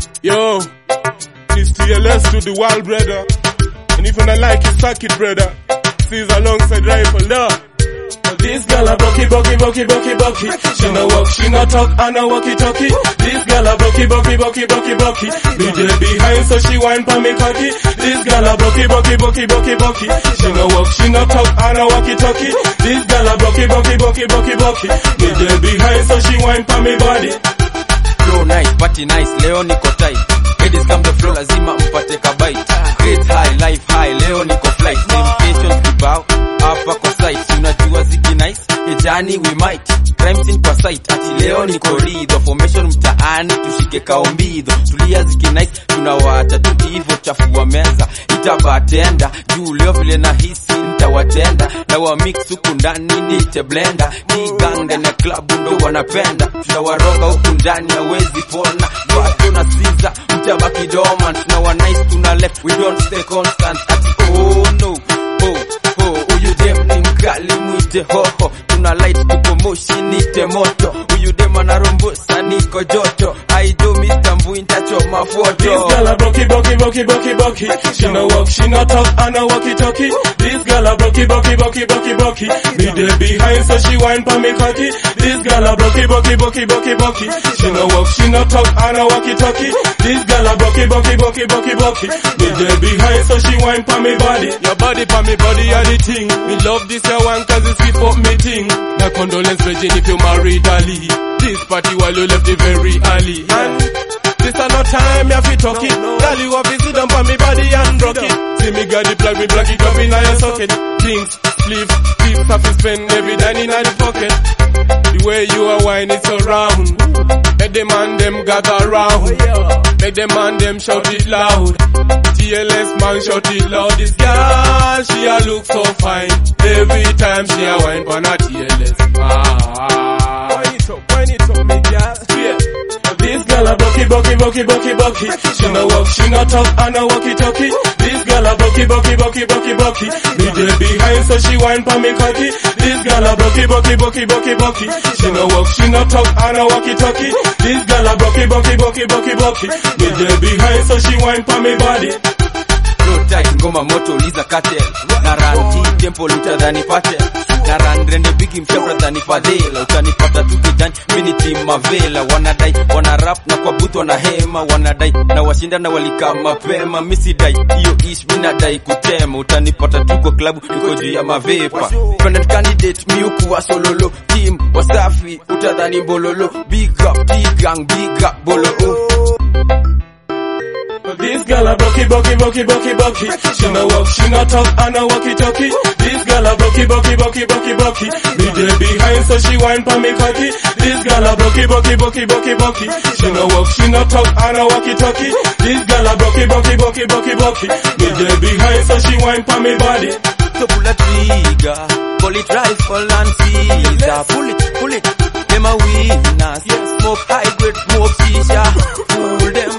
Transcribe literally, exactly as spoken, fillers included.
Yo, this T L S to the wild brother. And if you not like it, suck it, brother. Sees alongside rifle, love. This girl a bucky, bucky, bucky, bucky, bucky. She no walk, she no talk, and no walkie talkie. This girl a bucky, bucky, bucky, bucky, bucky. B J behind, so she whine pa me cocky. This girl a bucky, bucky, bucky, bucky, bucky. She no walk, she no talk, and no walkie talkie. This girl a bucky, bucky, bucky, bucky, bucky. B J behind, so she whine pa me body. Flow nice, party nice, leo niko tight. Ladies come the flow, lazima mpate kabite. Great high, life high, leo niko flight. Temptations kibao, hapa kwa site. Unajua ziki nice, hejani we might. Crime scene kwa site, ati leo niko rido. Formation mtaani, tushike kaombido. Tulia ziki nice, tunawaacha tu hivyo chafua meza. Itabatenda, juu leo vile nahisi nitawatenda. Na wa mix huku ndani nite blender. Kigang ndani ya club ndo wanapenda. Tutawaroga huku ndani hawezi pona. Watu na siza, mtabaki dormant. Na wa nice tuna left, we don't stay constant. Ati oh no, oh, oh, uyu dem ni mkali mwite hoho. Tuna light tuko moshi nite moto. Uyu dem anarombosa niko joto. I do Mister Mbui ntachoma photo. This girl a bucky, bucky, bucky, bucky, bucky. She no walk, she no talk, and no walkie talkie. This girl a bucky, bucky, bucky, bucky, bucky. Me there behind, so she whine pa me cocky. This girl a bucky, bucky, bucky, bucky, bucky. She no walk, she no talk, and no walkie talkie. This girl a bucky, bucky, bucky, bucky, bucky. Me there behind, so she whine pa me body. Your body pa me body are the thing. Me love this your one cause it's sweet up me thing. Now condolence virgin if you married Ali. This party while you left the very early. And this a no time me have to talk it. Girl you have to sit down for me body and rock it. See me got the plug, me plug it up in your socket. Things, flip, tips have to spend every day in the pocket. The way you are wine it so round. Make them and them gather round. Make them and them shout it loud. T L S man shout it loud. This girl, she a look so fine. Every time she a wine pon a T L S. Ah, wine it up, wine it up, me girl. Yeah. This girl a bucky, bucky, bucky, bucky, bucky. She no walk, she no talk, and no walkie talkie. This girl a bucky, bucky, bucky, bucky, bucky. Me there behind, so she whine pa me cocky. This girl a bucky, bucky, bucky, bucky, bucky. She no walk, she no talk, and no walkie talkie. This girl a bucky, bucky, bucky, bucky, bucky. Me there behind, so she whine pa me body. Flow tight, ngoma moto, liza cartel. Na run hii tempo utadhani patel. Na run rende bigi mshabra dhani fadhela. Utanipata tu kijani, mini team mavela. Wanadai, wana rap na kwa booth wana hema. Wanadai, na washinda na walika mapema. Misi dai, iyo ish minadai kutema. Utanipata tu kwa klabu, yuko juu ya mavepa. Pendant candidate, miuku wa sololo. Team, wasafi, utadhani bololo. Big up, big gang, big up, bolo oh. This girl a bucky, bucky, bucky, bucky, bucky. She no walk, she no talk, and no walkie talkie. This girl a bucky, bucky, bucky, bucky, bucky. Me there behind, so she whine pa me cocky. This girl a bucky, bucky, bucky, bucky, bucky. She no walk, she no talk, and no walkie talkie. This girl a bucky, bucky, bucky, bucky, bucky. Me there behind, so she whine pa me body. So pull a trigger, pull it rifle and Caesar. Pull it, pull it, them a winners. Smoke high grade, smoke shisha. Pull them